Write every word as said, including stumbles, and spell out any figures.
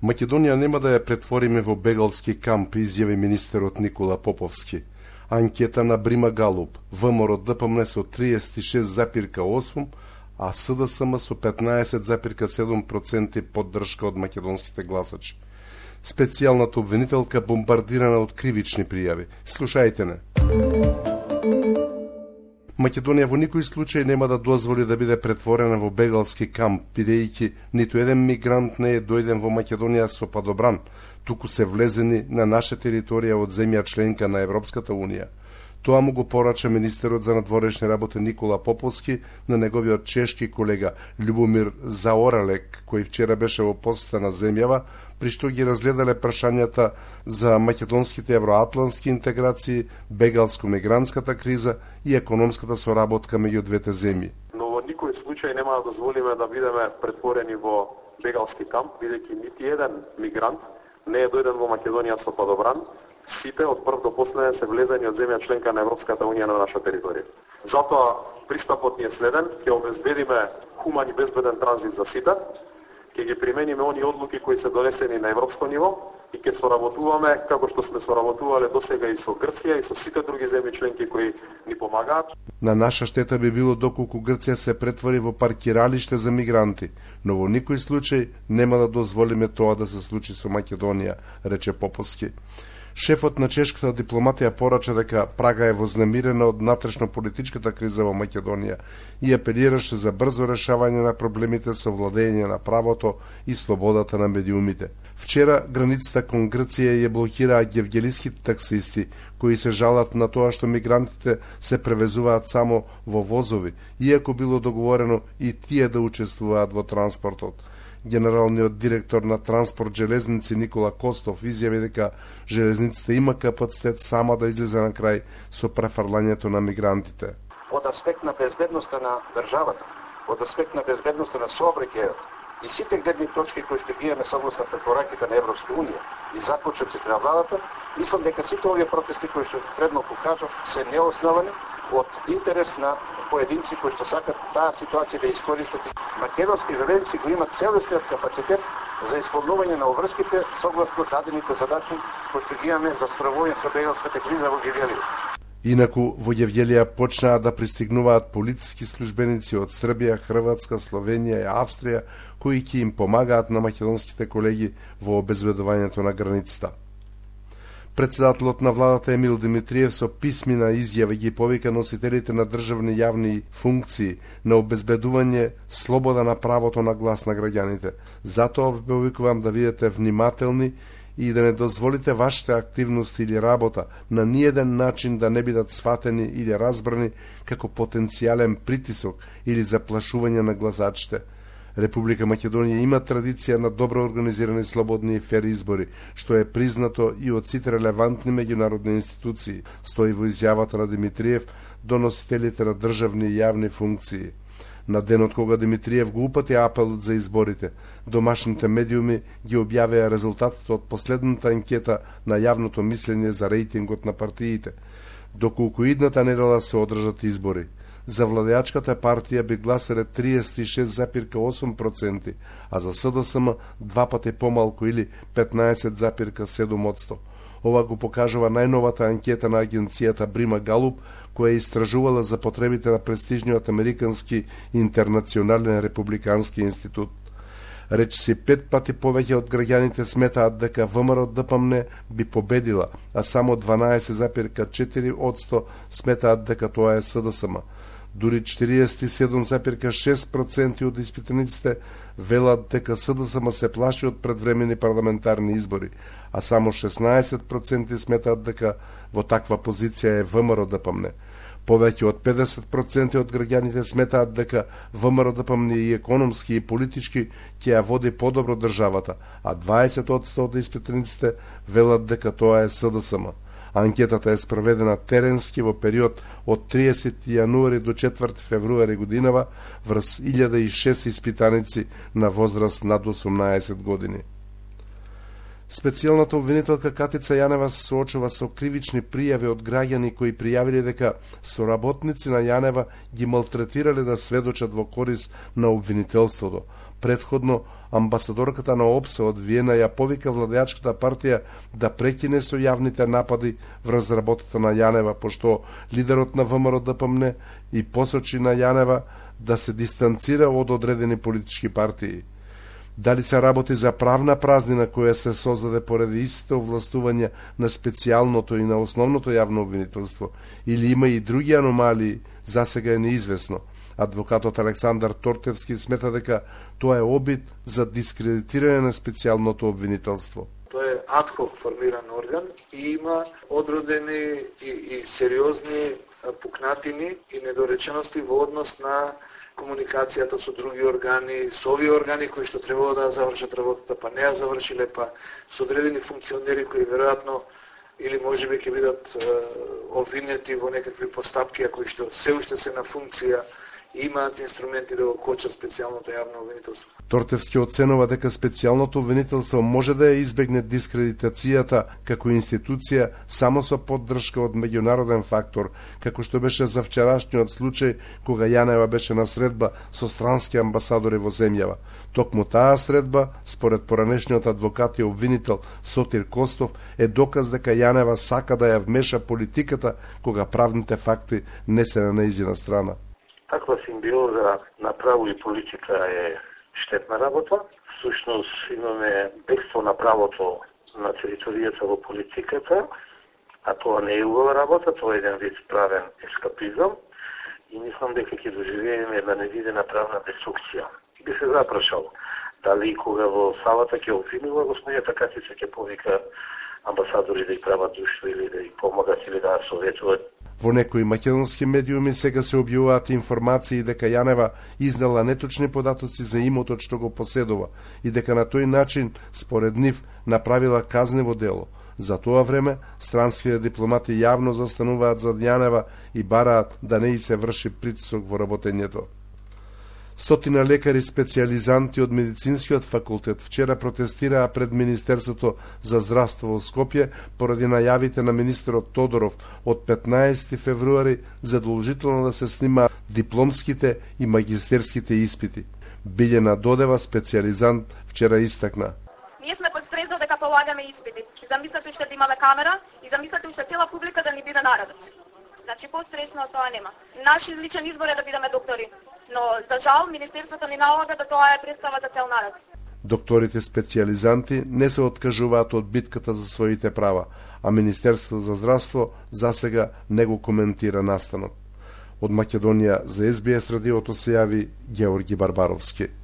Македонија нема да ја претвориме во бегалски камп, изјави министерот Никола Поповски. Анкета на Брима Галуп, ВМРО ДПМН со триесет и шест запирка осум, а СДСМ со петнаесет запирка седум проценти поддршка од македонските гласачи. Специјалната обвинителка бомбардирана од кривични пријави. Слушајте не. Македонија во никој случај нема да дозволи да биде претворена во бегалски камп, бидејќи ниту еден мигрант не е дојден во Македонија со падобран, туку се влезени на наша територија од земја членка на Европската Унија. Тоа му го порача министерот за надворешни работи Никола Поповски на неговиот чешки колега Љубомир Заоралек, кој вчера беше во посета на земјава, при што ги разгледале прашањата за македонските евроатлантски интеграции, бегалско-мигрантската криза и економската соработка меѓу двете земји. Но во никој случај нема да дозволиме да бидеме претворени во бегалски камп, бидејќи нити еден мигрант не е дојден во Македонија со падобран. Сите од прв до последен се влезени од земја членка на Европската Унија на наша територија. Затоа пристапот ни е следен, ќе обезбедиме хуман и безбеден транзит за сите, ќе ги примениме оние одлуки кои се донесени на европско ниво и ќе соработуваме како што сме соработувале досега и со Грција и со сите други земји членки кои ни помагаат. На наша штета би било доколку Грција се претвори во паркиралиште за мигранти, но во никој случај нема да дозволиме тоа да се случи со Македонија, рече Поповски. Шефот на чешката дипломатија порача дека Прага е вознемирена од натрешно-политичката криза во Македонија и апелираше за брзо решавање на проблемите со владење на правото и слободата на медиумите. Вчера границата кон Грција ја блокираа гевгелиските таксисти, кои се жалат на тоа што мигрантите се превезуваат само во возови, иако било договорено и тие да учествуваат во транспортот. Генералниот директор на Транспорт железници Никола Костов изјави дека железниците има капацитет сама да излезе на крај со префрлањето на мигрантите. Од аспект на безбедноста на државата, од аспект на безбедноста на сообраќајот и сите гледни точки кои што ги имаме согласно препораките на Европска Унија и заклучоците на владата, мислам дека сите овие протести кои што предно покажав се неосновани од интерес на поединци кои што сакат таа ситуација да искористат. Македонски железници го имат целосниот капацитет за исполнување на обврските согласно дадените задачи кои што ги имаме за справување со бегалската криза во Гевгелија. Инаку во Гевгелија почнаа да пристигнуваат полициски службеници од Србија, Хрватска, Словенија и Австрија, кои ќе им помагаат на македонските колеги во обезбедувањето на границата. Председателот на владата Емил Димитриев со писмена изјава ги повика носителите на државни јавни функции на обезбедување слобода на правото на глас на граѓаните. Затоа ви повикувам да бидете внимателни и да не дозволите вашите активности или работа на ниеден начин да не бидат сватени или разбрани како потенцијален притисок или заплашување на гласачите. Република Македонија има традиција на добро организирани, слободни и фер избори, што е признато и од сите релевантни меѓународни институции, стои во изјавата на Димитриев до носителите на државни и јавни функции. На денот кога Димитриев го упати апелот за изборите, домашните медиуми ги објавија резултатите од последната анкета на јавното мислење за рейтингот на партиите, доколку идната недела се одржат избори. За владеачката партија би гласале триесет и шест запирка осум проценти, а за СДСМ два пати помалку или петнаесет запирка седум одсто. Ова го покажува најновата анкета на агенцијата Брима Галуп, која истражувала за потребите на престижниот американски интернационален републикански институт. Речиси пет пати повеќе од граѓаните сметаат дека ВМРО ДПМН би победила, а само дванаесет запирка четири одсто сметаат дека тоа е СДСМ. Дури четириесет и седум запирка шест проценти од испитаниците велат дека СДСМ се плаши од предвремени парламентарни избори, а само шеснаесет проценти сметаат дека во таква позиција е ВМРО ДПМН. Повеќе од педесет проценти од граѓаните сметаат дека ВМРО ДПМН и економски и политички ќе ја води подобро државата, а дваесет одсто од испитаниците велат дека тоа е СДСМ. Анкетата е спроведена теренски во период од триесети јануари до четврти февруари годинава врз илјада и шест испитаници на возраст над осумнаесет години. Специјалната обвинителка Катица Јанева се соочува со кривични пријави од граѓани кои пријавиле дека соработници на Јанева ги малтретирале да сведочат во корис на обвинителството. Предходно, амбасадорката на ОПСЕ од Виена ја повика владеачката партија да прекине со јавните напади врз работата на Јанева, пошто лидерот на ВМРО Д П М Н и посочи на Јанева да се дистанцира од одредени политички партии. Дали се работи за правна празнина која се создаде поради истите овластувања на специјалното и на основното јавно обвинителство, или има и други аномалии, засега е неизвестно. Адвокатот Александар Тортевски смета дека тоа е обид за дискредитирање на специјалното обвинителство. Тоа е адхок формиран орган и има одродени и, и сериозни пукнатини и недоречености во однос на комуникацијата со други органи, со овие органи кои што требало да завршат работата, па не ја завршиле, па со одредени функционери кои веројатно или можеби ќе бидат е, обвинети во некакви постапки, кои што се уште се на функција и имаат инструменти да го кочат специјалното јавно обвинителство. Тортевски оценува дека специјалното обвинителство може да ја избегне дискредитацијата како институција само со поддршка од меѓународен фактор, како што беше за вчерашниот случај кога Јанева беше на средба со странски амбасадори во земјава. Токму таа средба, според поранешниот адвокат и обвинител Сотир Костов, е доказ дека Јанева сака да ја вмеша политиката кога правните факти не се на нејзина страна. Таква симбиоза на право и политика е штетна работа. Всушност имаме бегство на правото на територијата во политиката, а тоа не е убава работа, тоа е еден вид правен ескапизам и мислам дека ќе доживееме една невидена правна деструкција. И би се запрашал дали кога во салата ќе обвинува господината Катица ќе повика амбасадори да ја прават душтво или да ја помогат или да ја советуваат. Во некои македонски медиуми сега се објавуваат информации дека Јанева изнела неточни податоци за имотот што го поседува и дека на тој начин, според нив, направила казнево дело. За тоа време, странските дипломати јавно застануваат зад Јанева и бараат да не и се врши притисок во работењето. Стотина лекари специјализанти од медицинскиот факултет вчера протестираа пред Министерството за здравство во Скопје поради најавите на министерот Тодоров од петнаесети февруари задолжително да се снимаат дипломските и магистерските испити. Билјана Додева, специјализант, вчера истакна: Ние сме под стрес додека полагаме испити. Замислете уште да имаме камера и замислете уште цела публика да ни биде народот. Значи постресно тоа нема. Наш личен избор е да бидеме доктори, но за жал Министерството ни налага да тоа е представа за цел народ. Докторите специјализанти не се откажуваат од битката за своите права, а Министерството за здравство засега не го коментира настанот. Од Македонија за Ес Би Ес радиото се јави Георги Барбаровски.